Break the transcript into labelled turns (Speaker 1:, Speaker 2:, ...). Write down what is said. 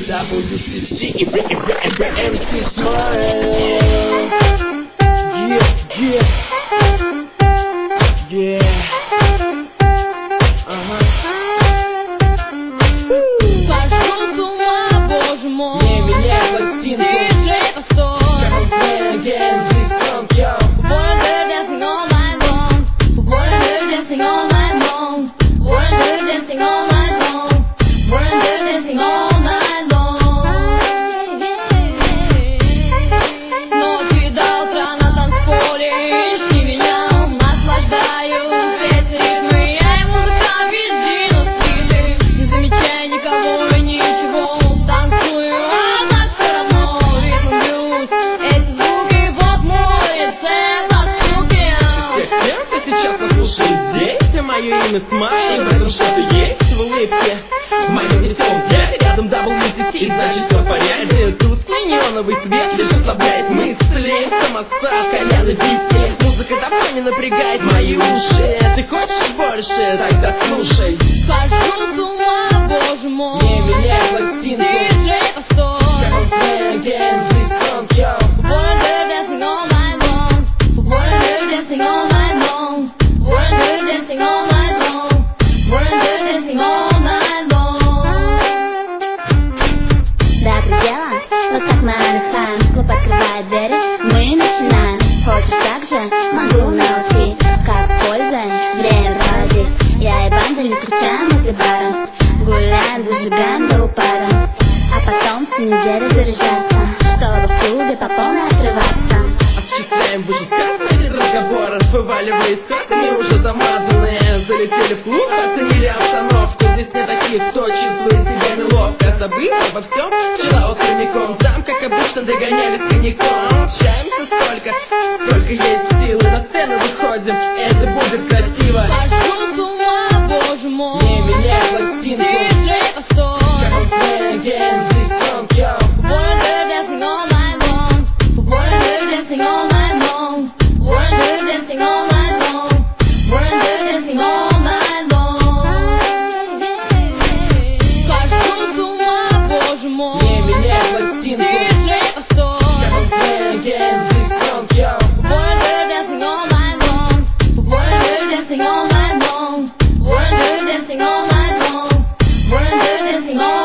Speaker 1: WCC, MC Smile. Yeah.
Speaker 2: Сожгу с ума, боже мой.
Speaker 1: Не меняй пластинку.
Speaker 2: Диджей, постой.
Speaker 1: Again, please come, yo.
Speaker 2: Wanna do dancing all night long. Wanna do dancing all night long. Wanna do dancing all night long. Wanna do dancing all night long. С ночи до утра на танцполе ищи меня. Наслаждаюсь эти ритмы. Я и музыка везде на стиле. Не замечая никого и ничего. Танцую, а так все равно. Ритм блюз, эти звуки, вот мой рецепт от скуки.
Speaker 1: Ты сейчас послушай здесь, мое имя Смайл. В этом что-то есть в улыбке. В моем лицом я рядом WCC, значит все в порядке. Тусклый неоновый свет лишь ослабляет мысли. Самосад, коляны, виски. Музыка давно не напрягает мои уши. Ты хочешь больше? Тогда слушай.
Speaker 2: Сожгу с ума, боже мой.
Speaker 1: Не меняй пластинку.
Speaker 2: Диджей, постой.
Speaker 1: Again, please come, yo.
Speaker 2: Wanna do dancing all night long. Wanna do dancing all night long. Wanna do dancing all night long. Wanna do dancing all night long.
Speaker 3: До предела, вот так мы отдыхаем. Клуб открывает двери, мы начинаем. Хочешь так же? Могу научить. Как пользовать, время проводить. Я и банда не скучаем возле бара. Гуляем, зажигаем до упада. А потом всю неделю заряжаться, чтобы в клубе по полной отрываться.
Speaker 1: Осуществляем вышесказанные разговоры. Вываливая из хаты, уже замазанные. Залетели в клуб, оценили обстановку. Здесь не таких, кто чувствует себя неловко. Забыли обо всем, вчера утренником. Там, как обычно, догоняли с коньяком. Общаемся сколько есть силы. На сцену выходим, это будет красиво.
Speaker 2: Сожгу с ума, боже мой.
Speaker 1: Не меняй пластинку.
Speaker 2: Диджей, постой.
Speaker 1: Again, please come, yo.
Speaker 2: Wanna do dancing all night long. Wanna do dancing all night long. Wanna do dancing all night long. Wanna do dancing all night long. Сожгу с ума, боже мой.
Speaker 1: Не меняй пластинку.
Speaker 2: Диджей, постой.
Speaker 1: Again, please come, yo.
Speaker 2: Wanna do dancing all night long. Wanna do dancing all night long. Wanna do dancing all night long. Wanna do dancing all